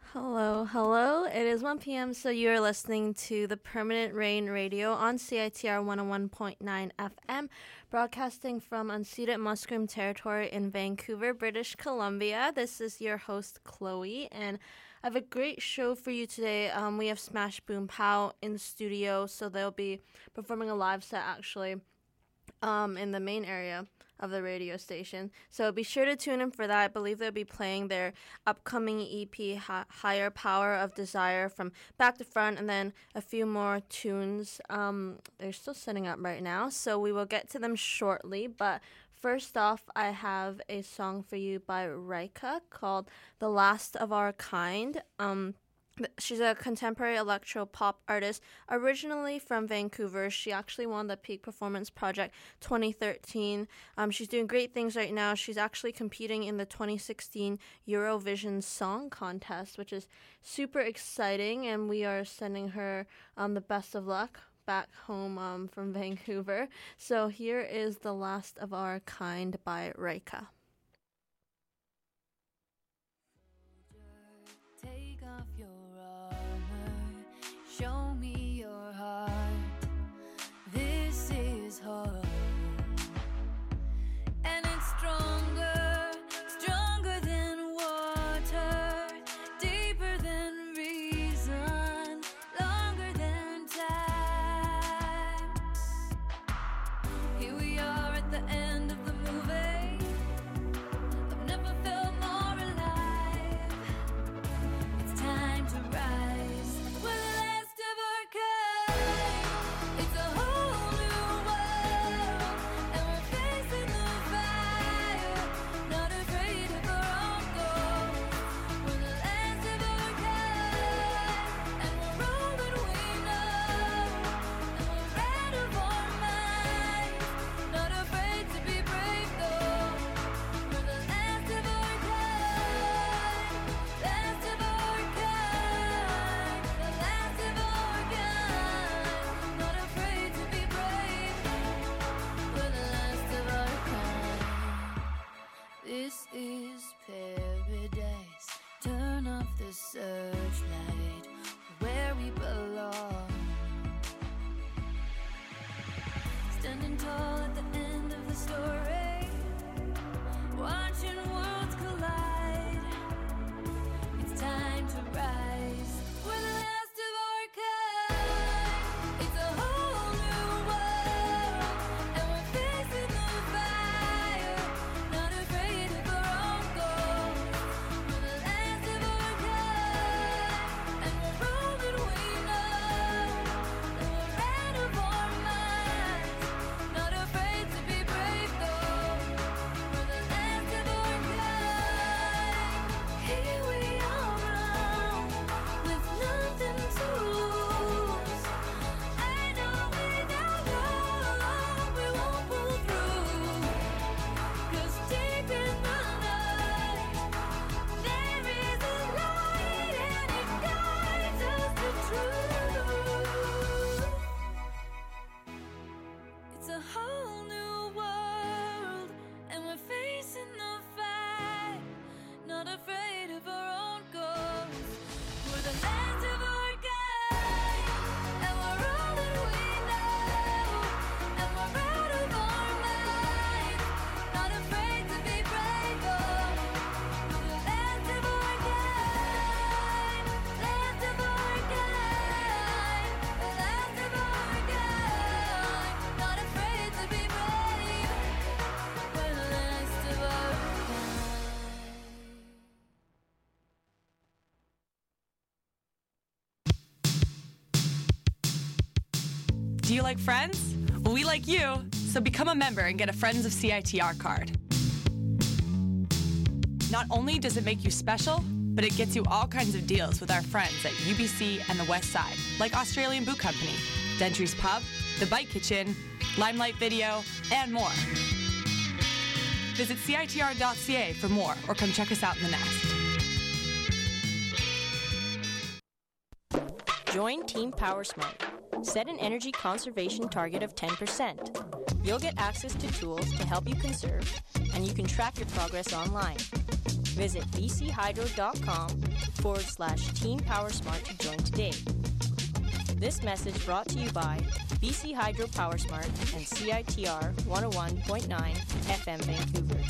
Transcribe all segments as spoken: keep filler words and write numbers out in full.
Hello, hello. It is one p.m., so you are listening to the Permanent Rain Radio on C I T R one oh one point nine F M, broadcasting from unceded Musqueam Territory in Vancouver, British Columbia. This is your host, Chloe, and I have a great show for you today. Um, we have Smash Boom Pow in studio, so they'll be performing a live set, actually, um, in the main area of the radio station. So be sure to tune in for that. I believe they'll be playing their upcoming E P, Hi- Higher Power of Desire, from back to front, and then a few more tunes. Um, they're still setting up right now, so we will get to them shortly. But first off, I have a song for you by Rika called The Last of Our Kind. Um, She's a contemporary electro-pop artist, originally from Vancouver. She actually won the Peak Performance Project twenty thirteen. Um, she's doing great things right now. She's actually competing in the twenty sixteen Eurovision Song Contest, which is super exciting, and we are sending her um, the best of luck back home um, from Vancouver. So here is The Last of Our Kind by Rika. Take off your show me your heart. This is hard, and it's stronger, stronger than water, deeper than reason, longer than time. Here we are at the end of the movie. I've never felt more alive. It's time to rise. This is paradise. Turn off the searchlight, where we belong. Standing tall at the end of the story, watching worlds collide. It's time to rise. We're the last of our kind. It's a whole new world, and we're facing the fire. Not afraid of our own goals. We're the last of our kind, and we're rolling, we know. And we're out of our minds. Not afraid to be brave though. We're the last of our kind. Here we are now, with nothing to lose. I know without love we won't pull through. 'Cause deep in the night there is a light, and it guides us to truth. It's a whole new world, and we're facing the fight. Not afraid of our own goals. We're the last of our kind, and we're all that we know. And we're out of our minds. Not afraid to be brave. Oh, we're the last of our kind, last of our kind, the last of our kind. Not afraid to be brave. We're the last of our kind. Do you like Friends? Well, we like you, so become a member and get a Friends of C I T R card. Not only does it make you special, but it gets you all kinds of deals with our friends at U B C and the West Side, like Australian Boot Company, Dentry's Pub, The Bite Kitchen, Limelight Video, and more. Visit C I T R dot C A for more, or come check us out in the Nest. Join Team PowerSmart. Set an energy conservation target of ten percent. You'll get access to tools to help you conserve, and you can track your progress online. Visit bchydro.com forward slash Team Power Smart to join today. This message brought to you by B C Hydro Power Smart and C I T R one oh one point nine F M Vancouver.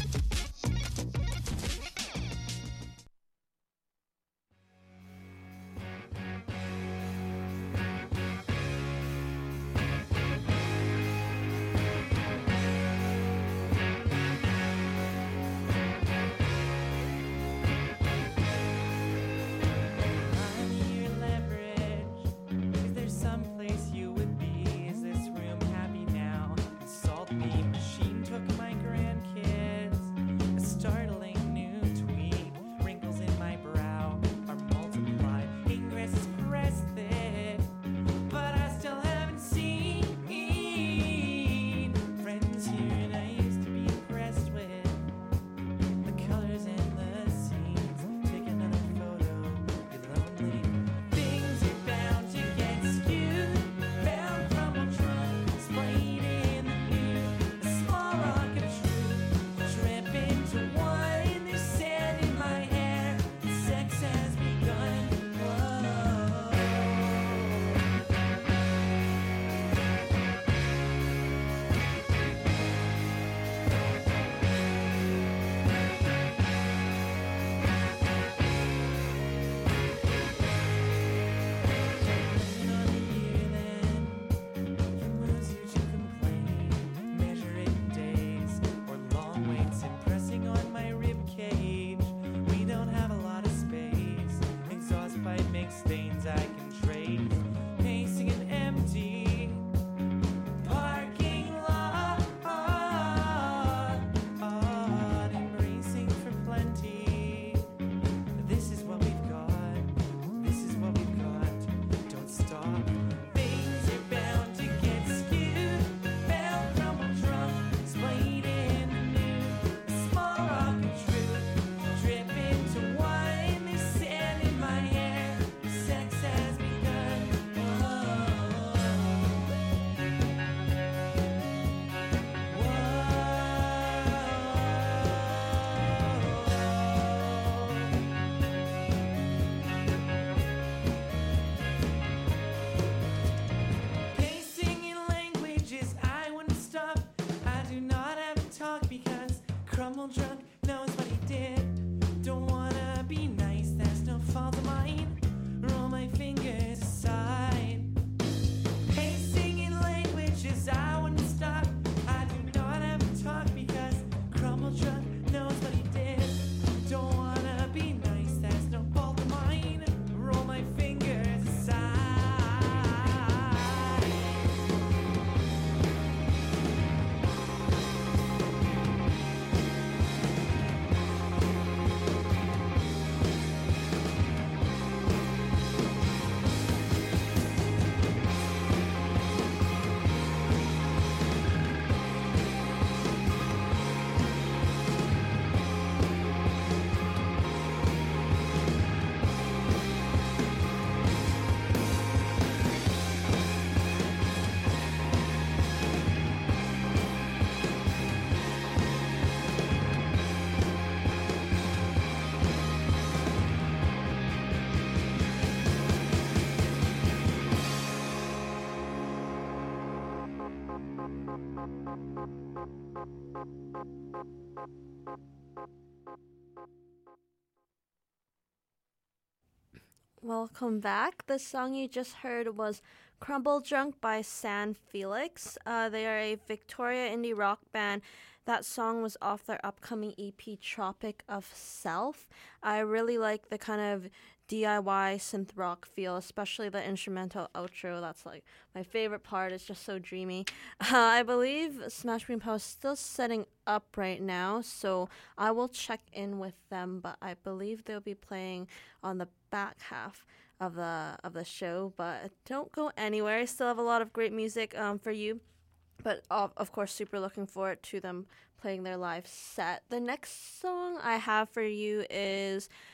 Welcome back. The song you just heard was Crumble Drunk by San Felix. Uh, they are a Victoria indie rock band. That song was off their upcoming E P, Tropic of Self. I really like the kind of D I Y synth rock feel, especially the instrumental outro. That's like my favorite part. It's just so dreamy. Uh, I believe Smash Green Power is still setting up right now, so I will check in with them, but I believe they'll be playing on the back half of the of the show. But don't go anywhere. I still have a lot of great music um, for you. But of, of course, super looking forward to them playing their live set. The next song I have for you is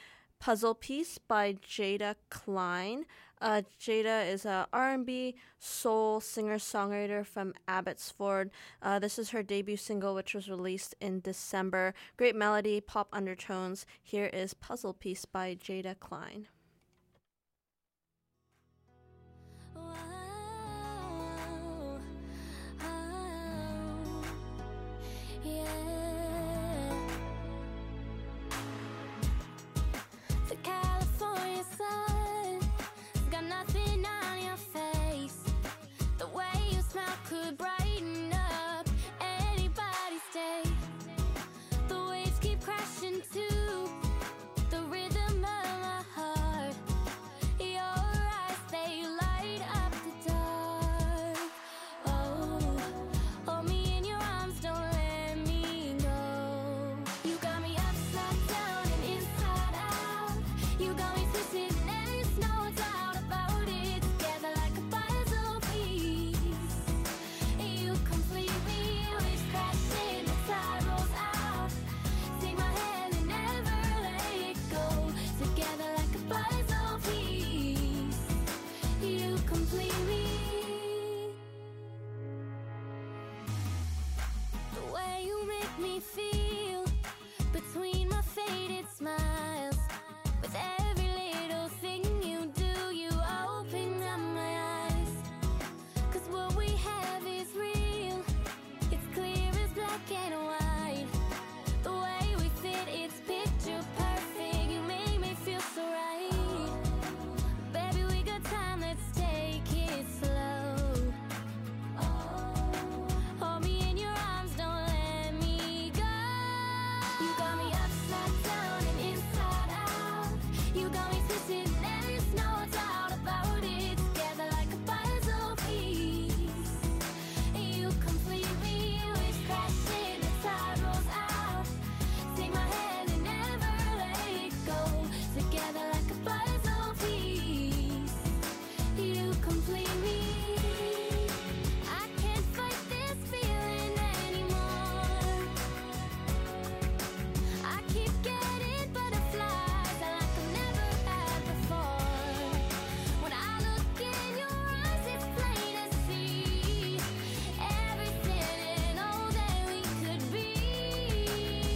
Puzzle Piece by Jada Klein. Uh, Jada is a R and B soul singer-songwriter from Abbotsford. Uh, this is her debut single, which was released in December. Great melody, pop undertones. Here is Puzzle Piece by Jada Klein. The California sun got nothing on your face. The way you smell could brighten up anybody's day. The waves keep crashing to the rhythm of my heart. Your eyes, they light up the dark. Oh, hold me in your arms, don't let me go. You got me upside down and inside out. You got me twisted and there's no doubt about it. Together like a puzzle piece. You complete me with crashing, the tide rolls out. Take my hand and never let it go. Together like a puzzle piece. You complete me. The way you make me feel between my faded smiles. With every little thing you do, you open up my eyes. Cause what we have is real. It's clear as black and white. The way we fit, it's picture perfect. You make me feel so right. Baby, we got time, let's take it slow. Hold me in your arms, don't let me go. You got me upside down and inside out. You got me twisted and there's no doubt about it. Together like a puzzle piece. You complete me with crashing, the tide rolls out. Take my hand and never let it go. Together like a puzzle piece. You complete me. I can't fight this feeling anymore. I keep getting butterflies like I've never had before. When I look in your eyes, it's plain to see everything and all that we could be.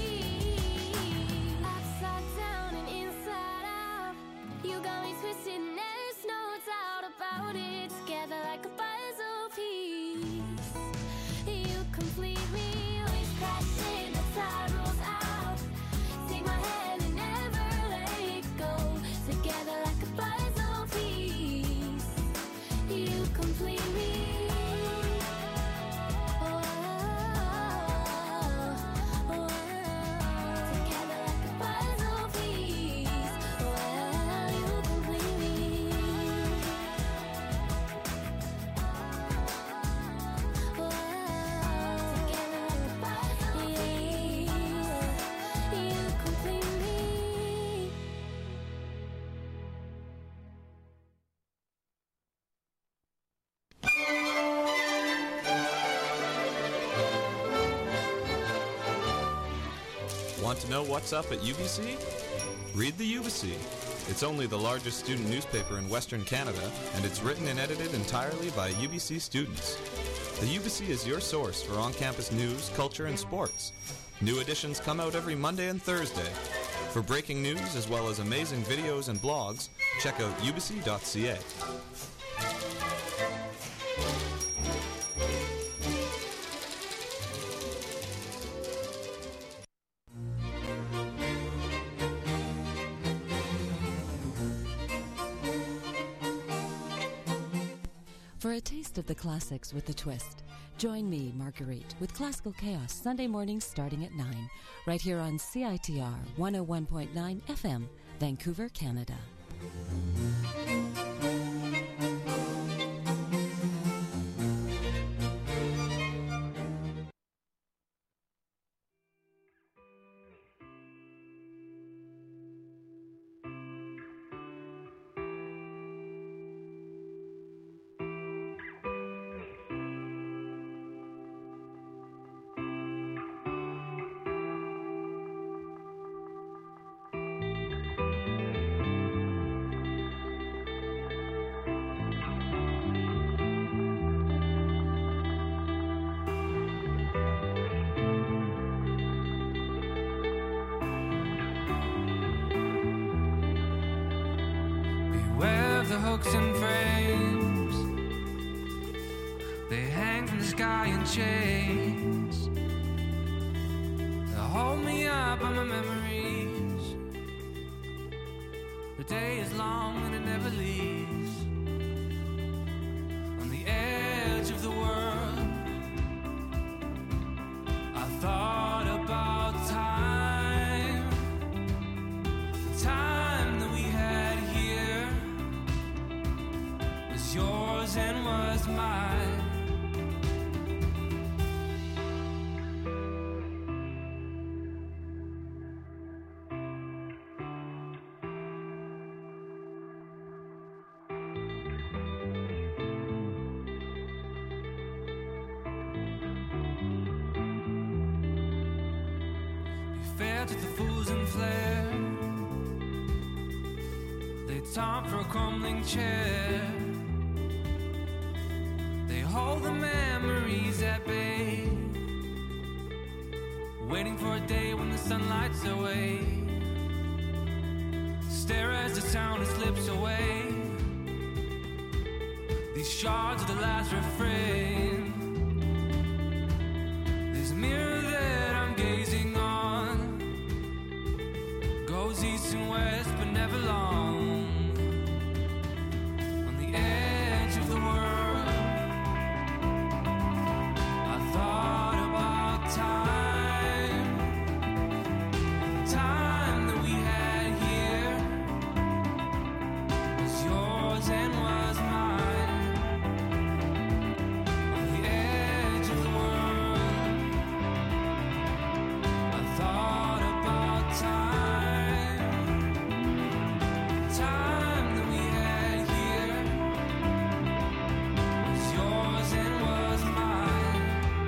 Upside down and inside out. You got me twisted and there's no doubt about it. Together like a puzzle piece. You complete me with crashing, the tide rolls out. Take my hand and never let it go. Together like a puzzle piece. You complete me. Oh, oh, oh. Together like a puzzle piece. Well, you complete me. Oh, together like a puzzle piece. You complete me. Want to know what's up at U B C? Read the U B C. It's only the largest student newspaper in Western Canada, and it's written and edited entirely by U B C students. The U B C is your source for on-campus news, culture, and sports. New editions come out every Monday and Thursday. For breaking news as well as amazing videos and blogs, check out u b c dot c a. For a taste of the classics with a twist, join me, Marguerite, with Classical Chaos Sunday mornings starting at nine, right here on C I T R one oh one point nine F M, Vancouver, Canada. hooks and frames. They hang from the sky in chains. They hold me up on my memories. The day is long and it never leaves. On the edge of the world, I thought about time. The time that we had here was yours and was mine. Fair to the fools and flair. They taunt for a crumbling chair. They hold the memories at bay, waiting for a day when the sun lights away. Stare as the sound slips away. These shards of the last refrain. This mirror that I'm gazing on goes east and west, but never long. On the edge of the world, I thought about time. Time that we had here was yours and was mine. On the edge of the world, I thought about time. Time that we had here was yours and was mine.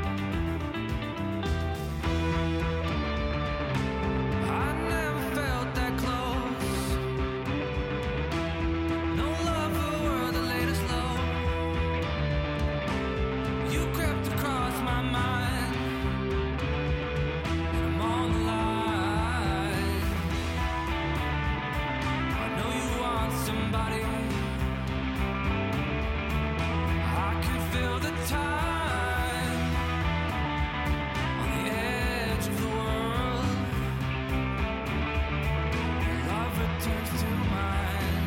I never felt that close. No love for a world that laid us low. You crept across my mind, and I'm on the line. I know you want somebody. I can feel the time on the edge of the world. Your love returns to mine.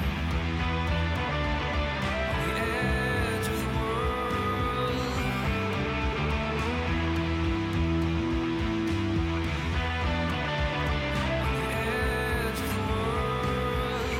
On the edge of the world. On the edge of the world.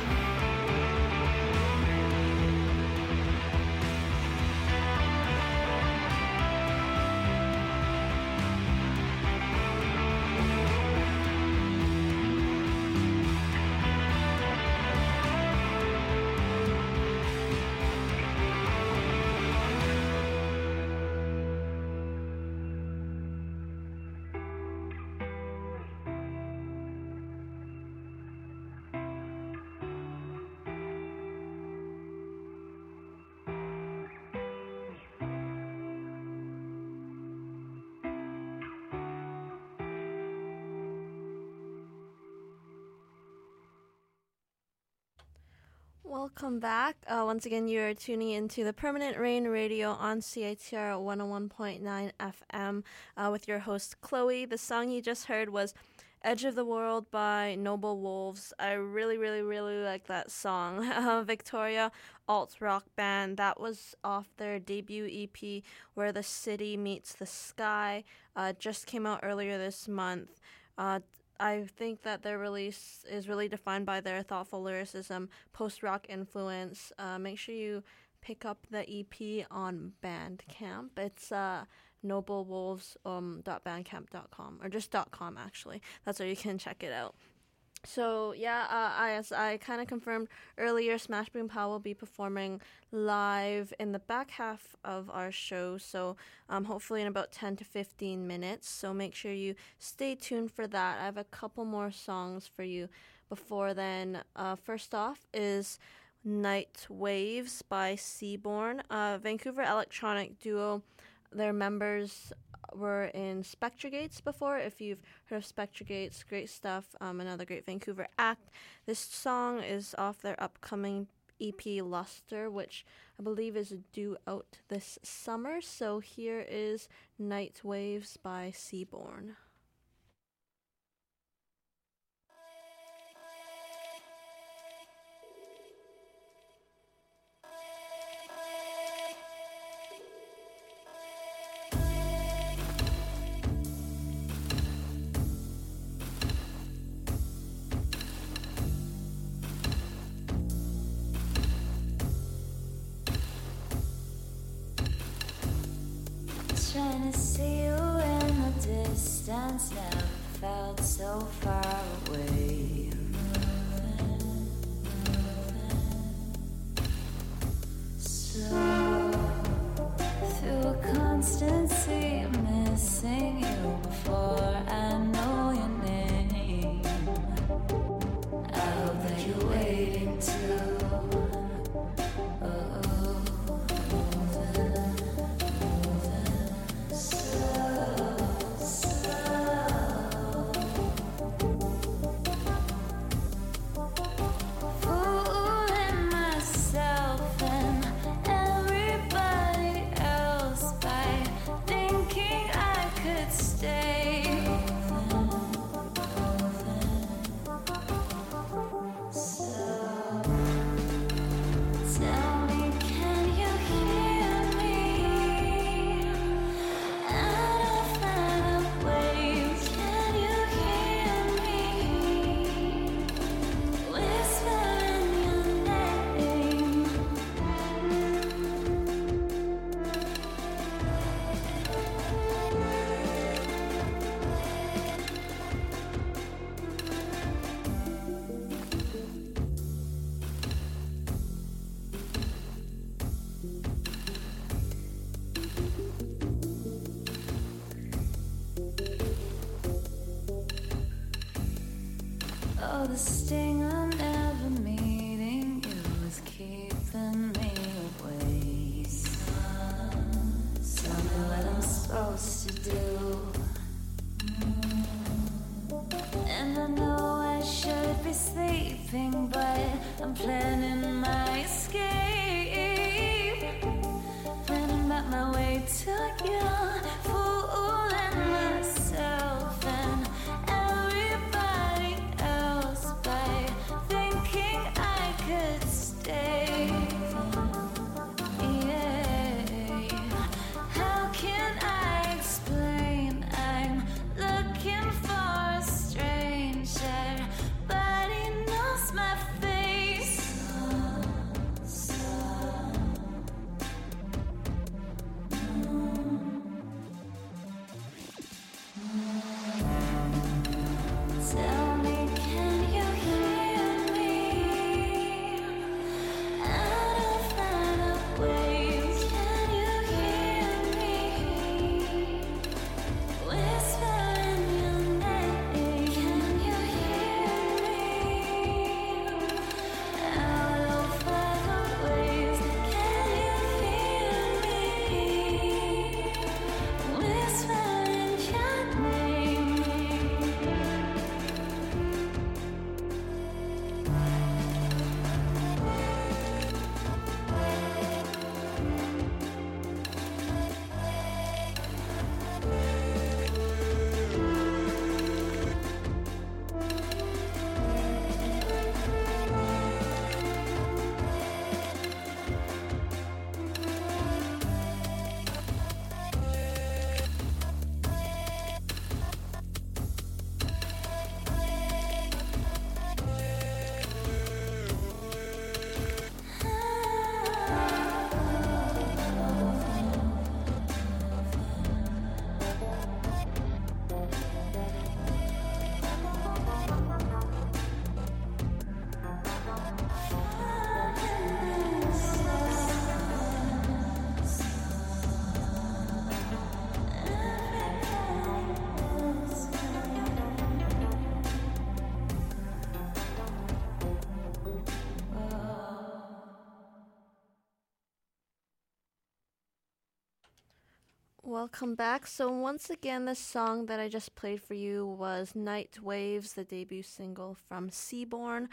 Welcome back. Uh, once again, you're tuning into the Permanent Rain Radio on C I T R one oh one point nine F M uh, with your host, Chloe. The song you just heard was Edge of the World by Noble Wolves. I really, really, really like that song. Uh, Victoria alt rock band. That was off their debut E P, Where the City Meets the Sky. Uh, just came out earlier this month. Uh, I think that their release is really defined by their thoughtful lyricism, post-rock influence. Uh, make sure you pick up the E P on Bandcamp. It's uh, noblewolves um, dot bandcamp dot com, or just .com actually. That's where you can check it out. So yeah, uh, I, as I kind of confirmed earlier, Smash Boom Pow will be performing live in the back half of our show. So um, hopefully in about ten to fifteen minutes. So make sure you stay tuned for that. I have a couple more songs for you before then. Uh, first off is Night Waves by Seaborn, a Vancouver electronic duo. Their members were in Spectragates before. If you've heard of Spectragates, great stuff. Um, another great Vancouver act. This song is off their upcoming E P Luster, which I believe is due out this summer. So here is Night Waves by Seaborn. Trying to see you in the distance, never felt so far away. So, through a constant sea of missing you before I know your name, I hope that you're waiting too. Oh. Oh, the sting of never meeting you is keeping me away. Tell me what I'm supposed to do. And I know I should be sleeping, but I'm planning my escape. Planning back my way to you, fooling myself and everybody else by thinking I could stay. Yeah. How can I explain? I'm looking for a stranger, but he knows my face. Tell me, can you hear me? Out of line of waves, can you hear me? Whispering your name, can you hear me? Out of line of waves, can you hear me? Whispering your name. Welcome back. So once again, the song that I just played for you was Night Waves, the debut single from Seaborn.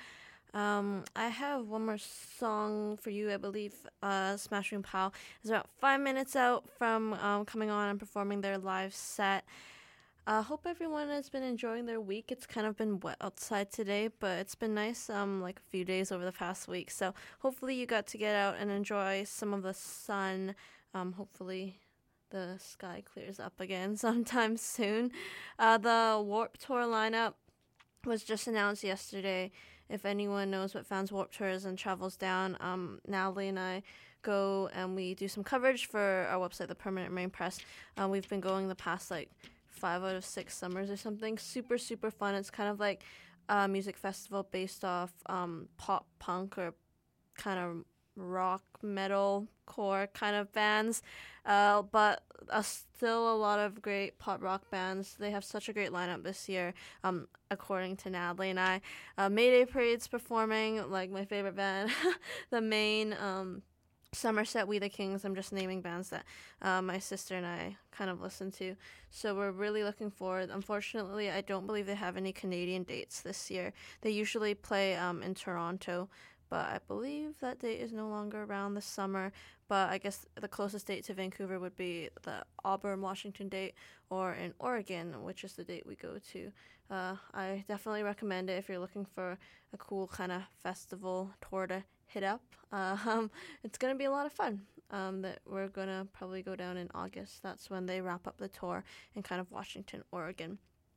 Um, I have one more song for you. I believe uh, Smashing Pal is about five minutes out from um, coming on and performing their live set. I uh, hope everyone has been enjoying their week. It's kind of been wet outside today, but it's been nice um, like a few days over the past week. So hopefully you got to get out and enjoy some of the sun. Um, hopefully the sky clears up again sometime soon. Uh, the Warped Tour lineup was just announced yesterday. If anyone knows what Fans Warped Tour is and travels down, um, Natalie and I go and we do some coverage for our website, The Permanent Rain Press. Uh, we've been going the past like five out of six summers or something. Super, super fun. It's kind of like a music festival based off um, pop punk or kind of rock, metal, core kind of bands. Uh, but uh, still a lot of great pop rock bands. They have such a great lineup this year, um, according to Natalie and I. Uh, Mayday Parade's performing, like my favorite band, The Main, um, Somerset, We the Kings. I'm just naming bands that uh, my sister and I kind of listen to. So we're really looking forward. Unfortunately, I don't believe they have any Canadian dates this year. They usually play um, in Toronto, but I believe that date is no longer around this summer. But I guess the closest date to Vancouver would be the Auburn, Washington date, or in Oregon, which is the date we go to. Uh, I definitely recommend it if you're looking for a cool kind of festival tour to hit up. Uh, um, it's going to be a lot of fun. Um, that we're going to probably go down in August. That's when they wrap up the tour in kind of Washington, Oregon.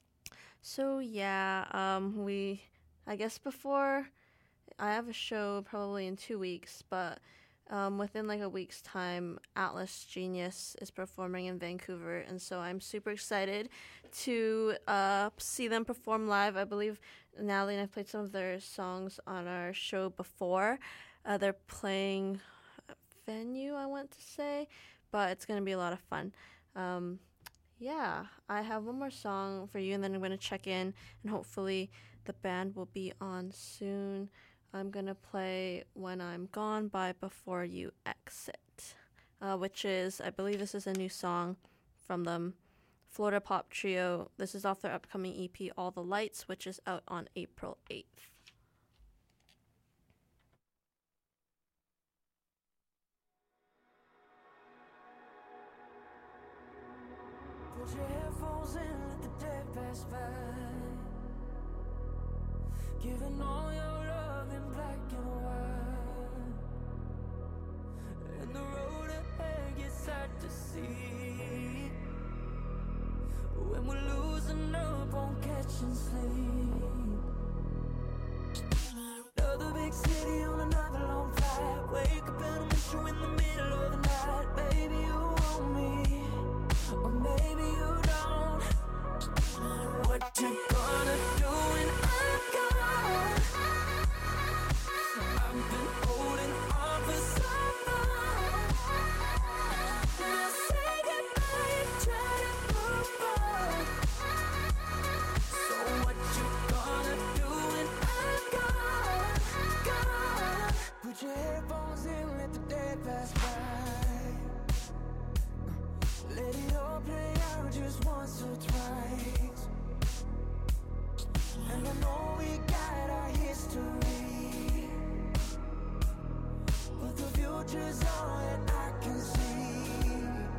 So yeah, um, we, I guess before, I have a show probably in two weeks, but um, within like a week's time, Atlas Genius is performing in Vancouver, and so I'm super excited to uh, see them perform live. I believe Natalie and I played some of their songs on our show before. Uh, they're playing Venue, I want to say, but it's going to be a lot of fun. Um, yeah, I have one more song for you, and then I'm going to check in, and hopefully the band will be on soon. I'm going to play When I'm Gone by Before You Exit, uh, which is, I believe this is a new song from them, Florida pop trio. This is off their upcoming E P, All the Lights, which is out on April eighth. Put your headphones in, let the day pass by. Giving all your love in black and white, and the road ahead gets hard to see when we're losing up on catching sleep. Another big city on another long flight. Wake up and I miss you in the middle of the night. Baby, you want me, or maybe you don't. What you gonna do when I'm gone? I've been holding on for so long. Now say goodbye and try to move on. So what you gonna do when I'm gone? Gone. Put your headphones in, let the day pass by. Let it all play out just once or twice. And I know we got our history, but the future's all that I can see.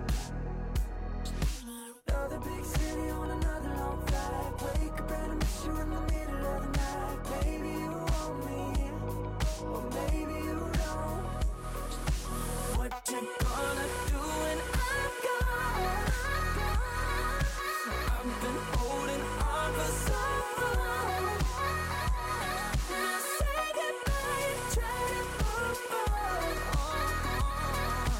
Another big city on another long flight. Wake up and I miss you in the middle of the night. Baby, you want me, or maybe you don't. What you gonna do when I'm gone? I've been holding on for so long. Now say goodbye and try to move on.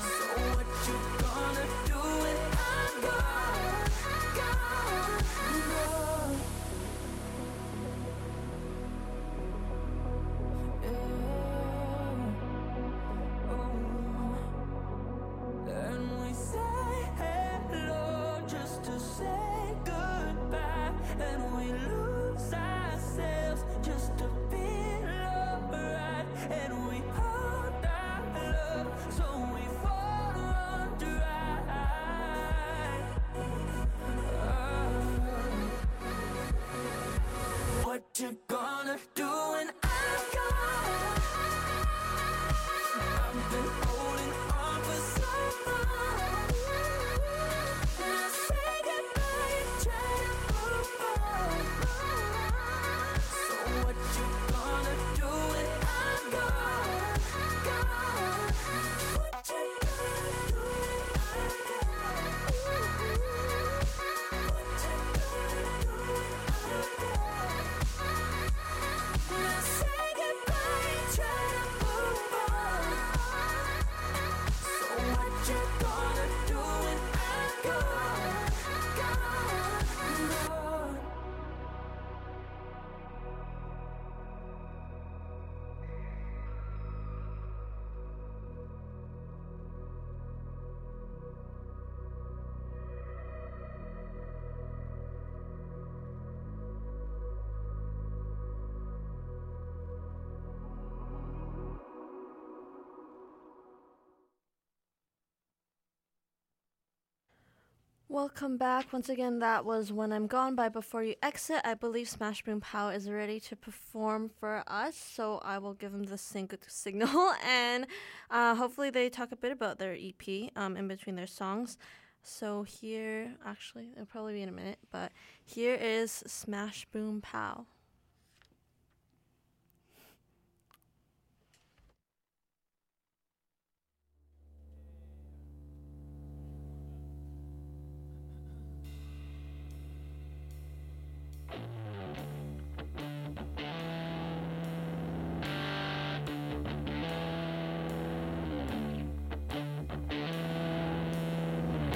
Welcome back. Once again, that was When I'm Gone by Before You Exit. I believe Smash Boom Pow is ready to perform for us, so I will give them the sing- signal, and uh, hopefully they talk a bit about their E P um, in between their songs. So here, actually, it'll probably be in a minute, but here is Smash Boom Pow.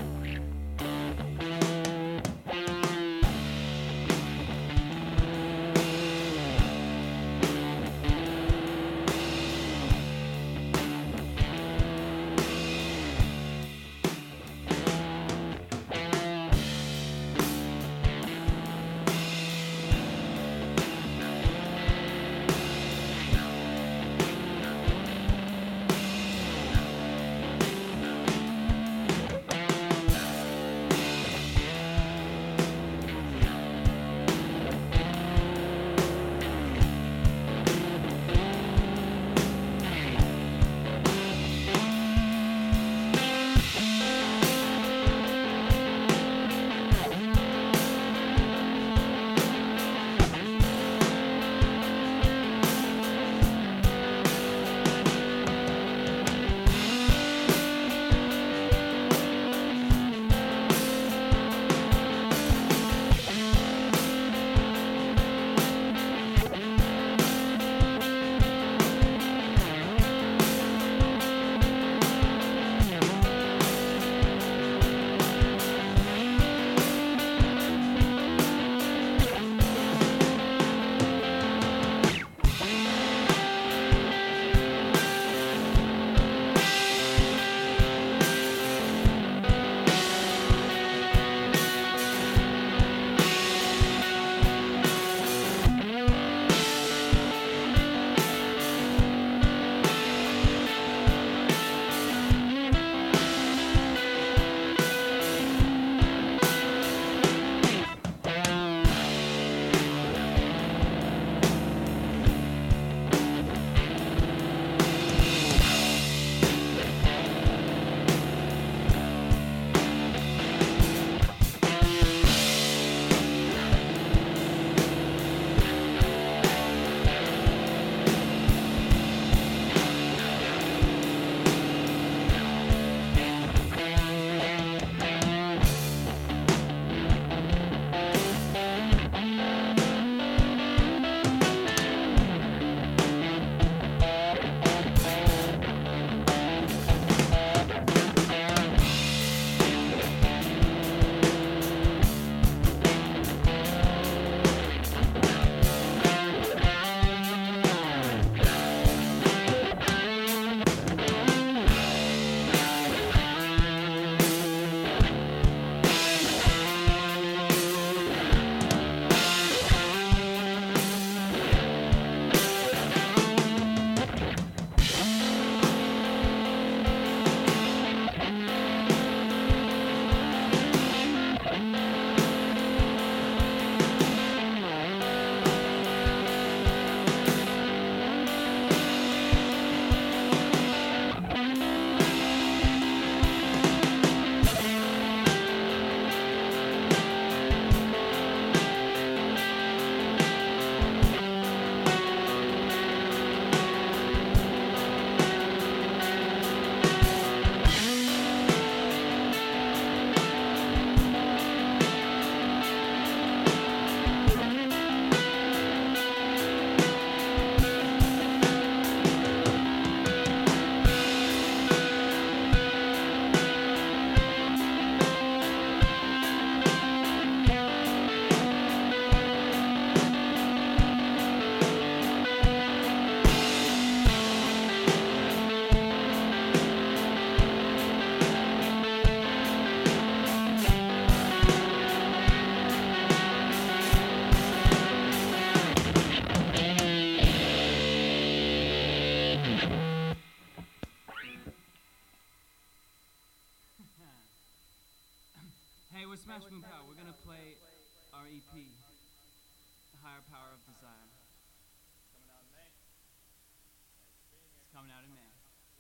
Thank Smash Boom Power. We're gonna play our E P, The Higher Power of Desire. Coming out in May. It's coming out in May.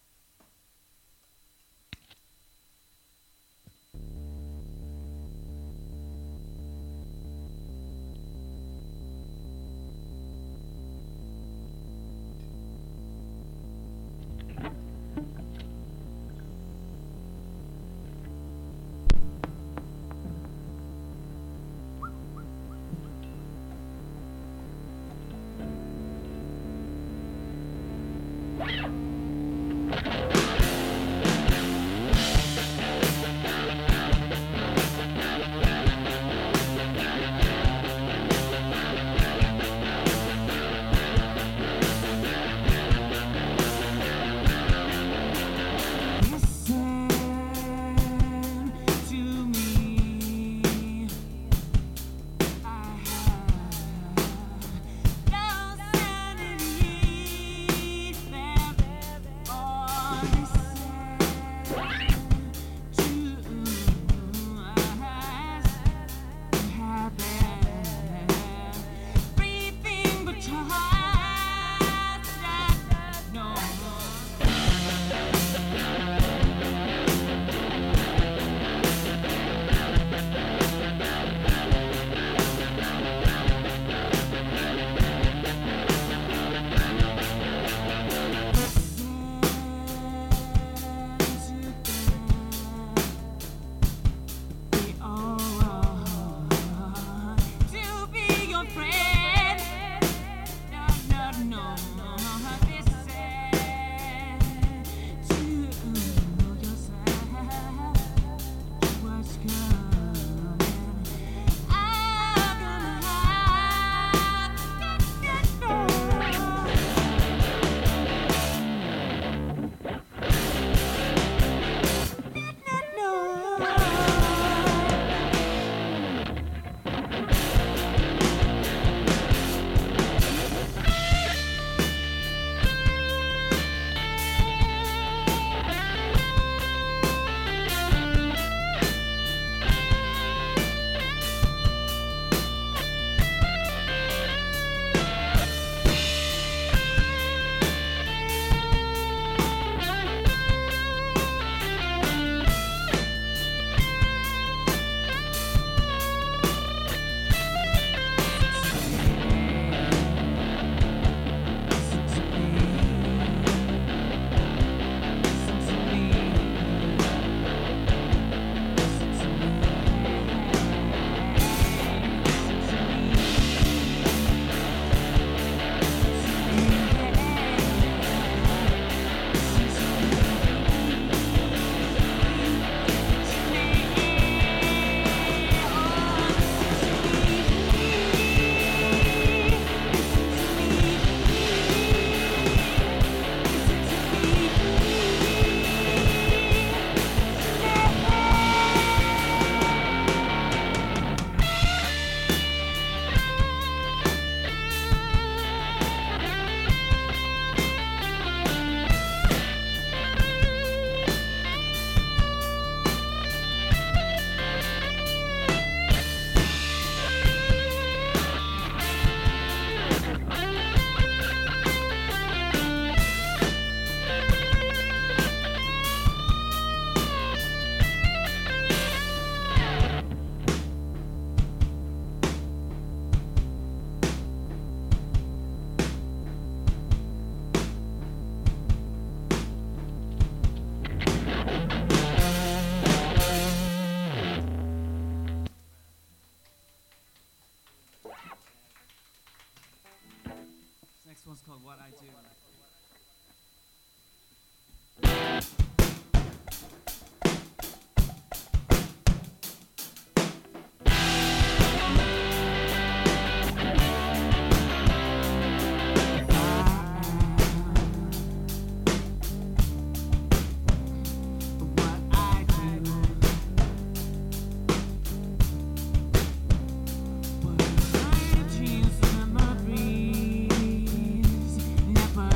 Next one's called What I Do. Never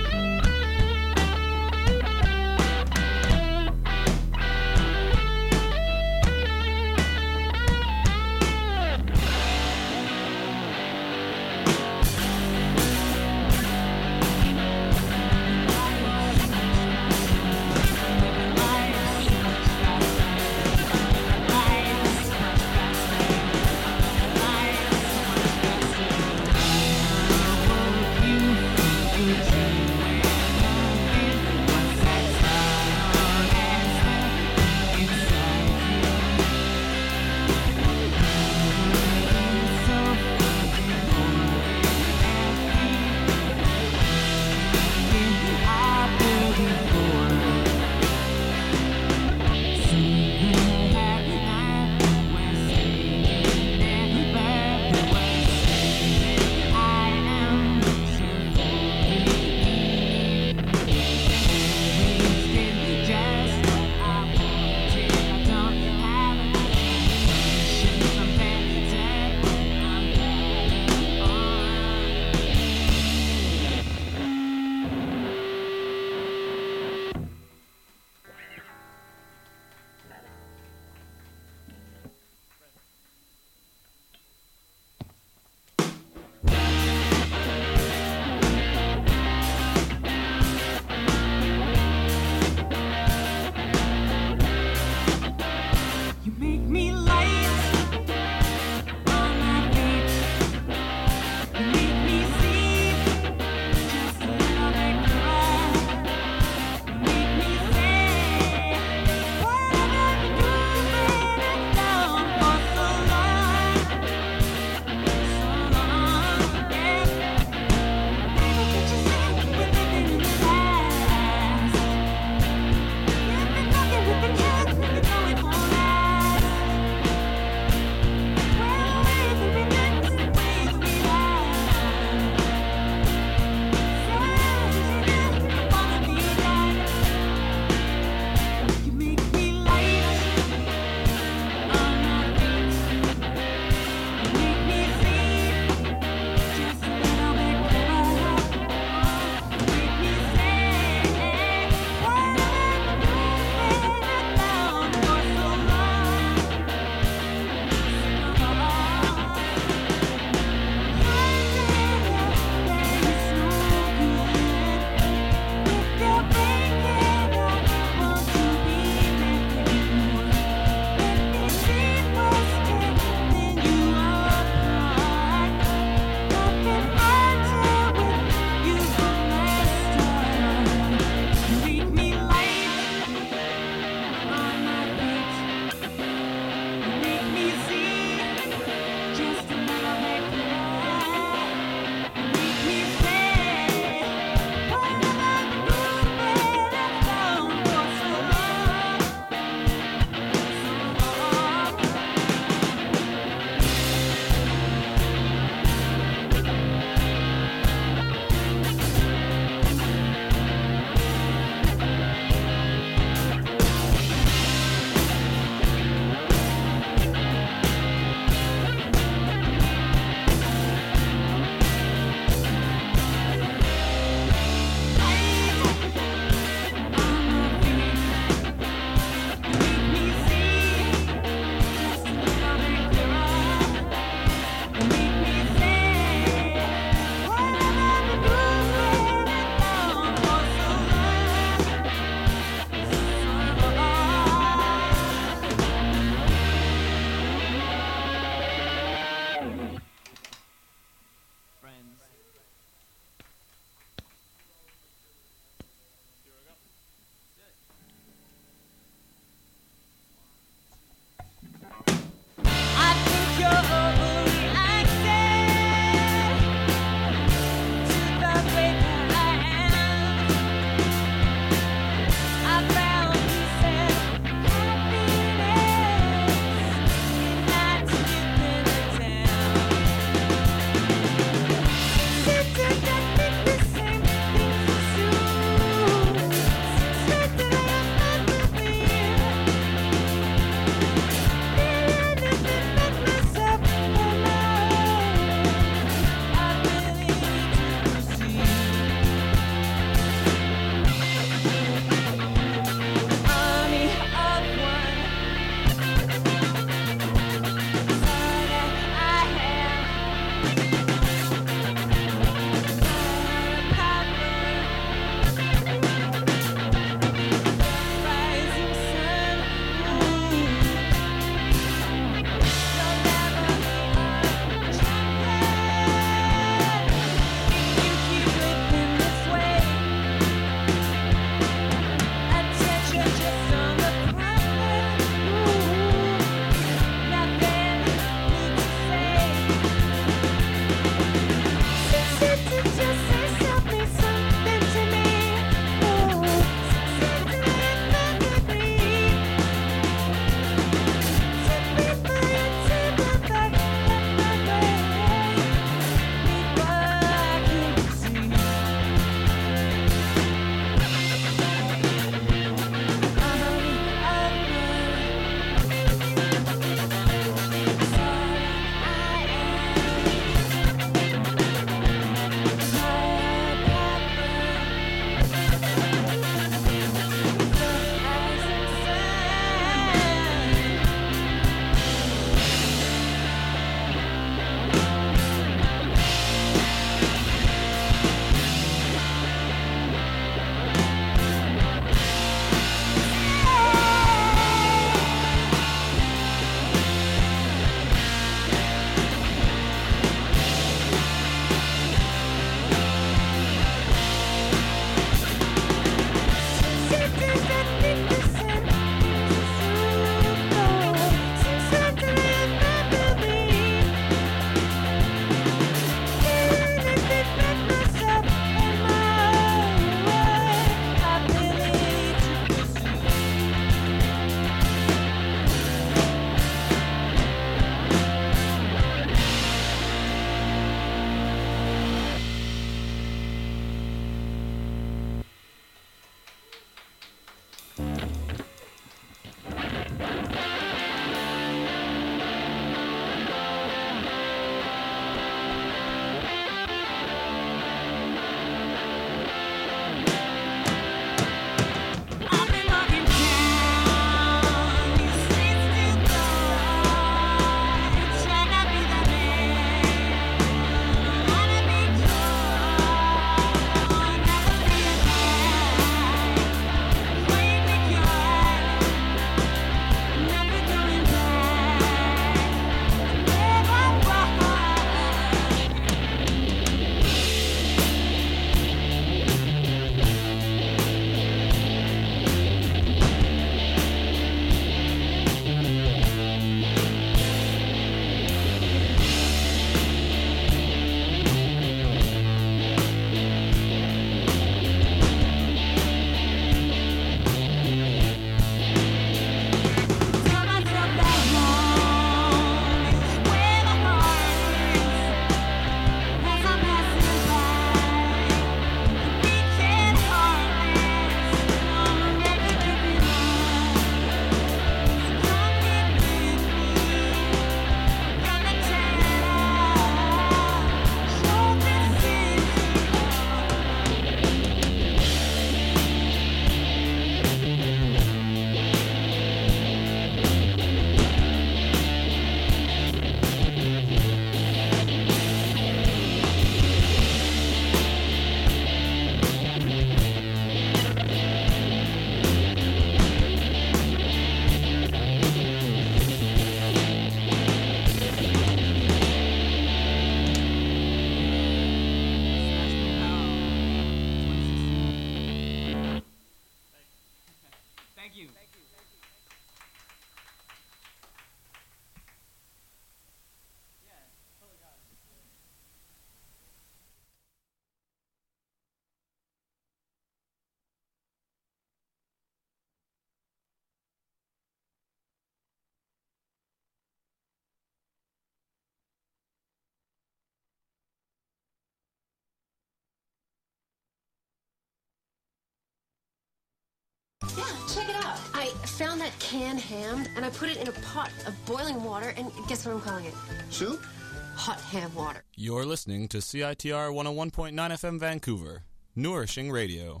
Yeah, check it out. I found that canned ham, and I put it in a pot of boiling water, and guess what I'm calling it? Soup? Hot ham water. You're listening to C I T R one oh one point nine F M Vancouver, nourishing radio.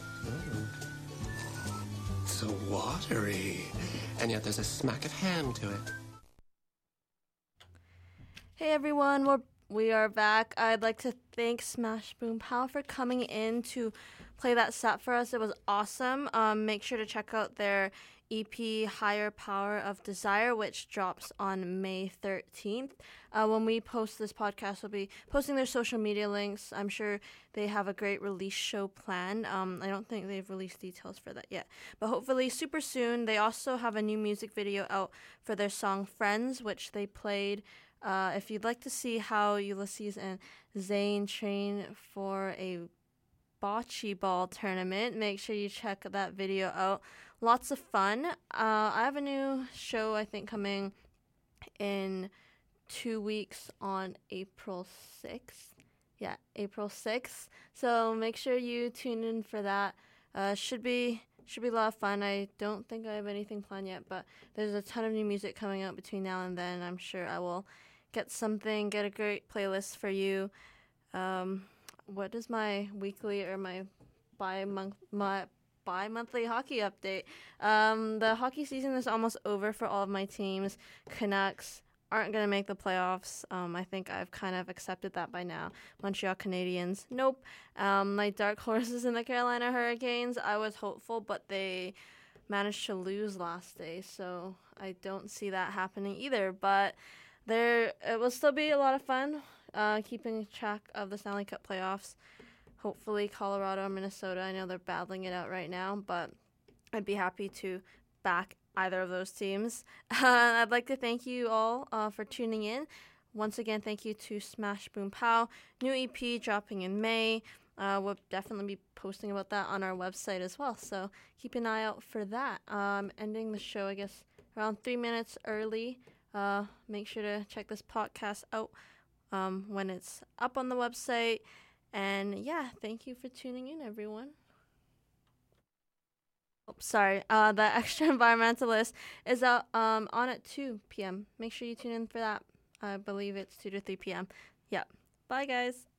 Mm. So watery, and yet there's a smack of ham to it. Hey everyone, we're we are back. I'd like to thank Smash Boom Pow for coming in to play that set for us. It was awesome. Um, make sure to check out their E P Higher Power of Desire, which drops on May thirteenth. Uh, when we post this podcast, we'll be posting their social media links. I'm sure they have a great release show planned. Um, I don't think they've released details for that yet, but hopefully super soon. They also have a new music video out for their song Friends, which they played. Uh, if you'd like to see how Ulysses and Zayn train for a bocce ball tournament, make sure you check that video out. Lots of fun. Uh, I have a new show, I think, coming in two weeks on April sixth. Yeah, April sixth. So make sure you tune in for that. Uh, should be should be a lot of fun. I don't think I have anything planned yet, but there's a ton of new music coming out between now and then. I'm sure I will get something, get a great playlist for you. Um, what is my weekly or my bi-month my bi-monthly hockey update? Um, the hockey season is almost over for all of my teams. Canucks aren't going to make the playoffs. Um, I think I've kind of accepted that by now. Montreal Canadiens, nope. Um, my dark horses in the Carolina Hurricanes, I was hopeful, but they managed to lose last day, so I don't see that happening either. But there, it will still be a lot of fun, uh, keeping track of the Stanley Cup playoffs. Hopefully Colorado or Minnesota, I know they're battling it out right now, but I'd be happy to back either of those teams. Uh, I'd like to thank you all uh, for tuning in. Once again, thank you to Smash Boom Pow. New E P dropping in May. Uh, we'll definitely be posting about that on our website as well, so keep an eye out for that. Um, ending the show, I guess, around three minutes early. Uh, make sure to check this podcast out um, when it's up on the website. And yeah, thank you for tuning in, everyone. Oh, sorry. Uh, the Extra Environmentalist is out um, on at two p.m. Make sure you tune in for that. I believe it's two to three p.m. Yeah. Bye, guys.